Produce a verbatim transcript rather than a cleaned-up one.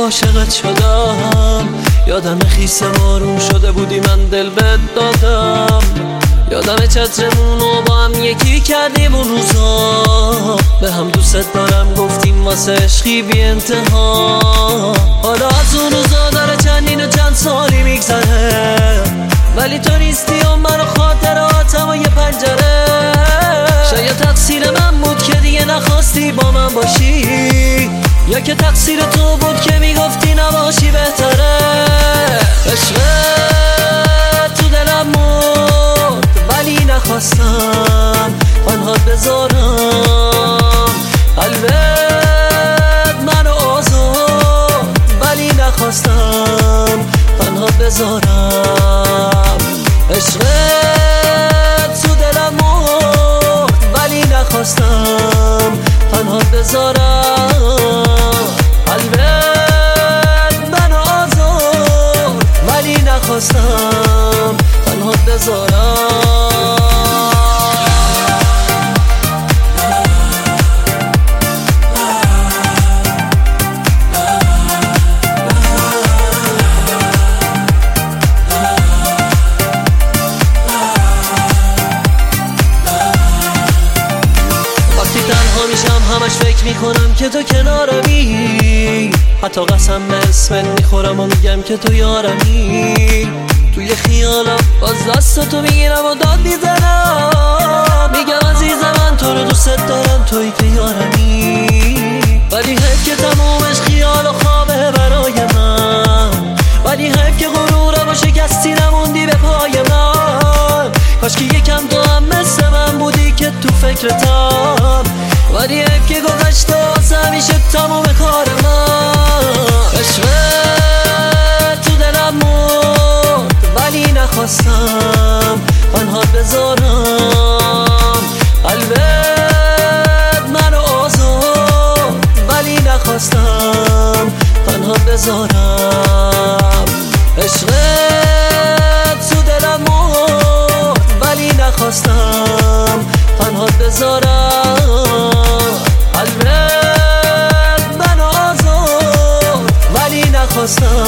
عاشقت شدم. یادم خیس بارون شده بودی من دل بهت دادم. یادم چترمون رو با هم یکی کردیم اون روزا. به هم دوست دارم گفتیم واسه عشقی بی انتها. حالا از اون روزا داره چندین و چند سالی میگذره، ولی تو نیستی و من و خاطراتم و یه پنجره. شاید تقصیر من بود که دیگه نخواستی با من باشی، یا که تقصیر تو بود که میگفتی نباشی بهتره. عشقت تو دلم مرد ولی نخواستم آنها بذارم. قلبت منو آزاد ولی نخواستم تنها بذارم. عشقت تو دلم مرد ولی نخواستم تنها بذارم. قلبت منو آزاد ولی نخواستم تنها بذارم. تنها میشم همش فکر میکنم که تو کنارمی، حتی قسم به اسمت میخورم و میگم که تو یارمی. توی خیالم باز دست تو میگیرم و داد میزنم، میگم عزیز من تو رو دوست دارم تویی که یارمی. ولی حیف که تمومش خیال و خوابه برای من، ولی حیف که غرورم و شکستی نموندی به پای من. کاش که یکم تو هم مثل من بودی که تو فکرتم، ولی حیف که گذشته واسه همیشه تموم کار من. عشقت تو دلم مرد ولی نخواستم آنها بذارم. قلبت منو آزاد ولی نخواستم تنها بذارم. عشقت تو دلم مرد ولی نخواستم تنها بذارم. قلبت منو آزاد ولی نخواستم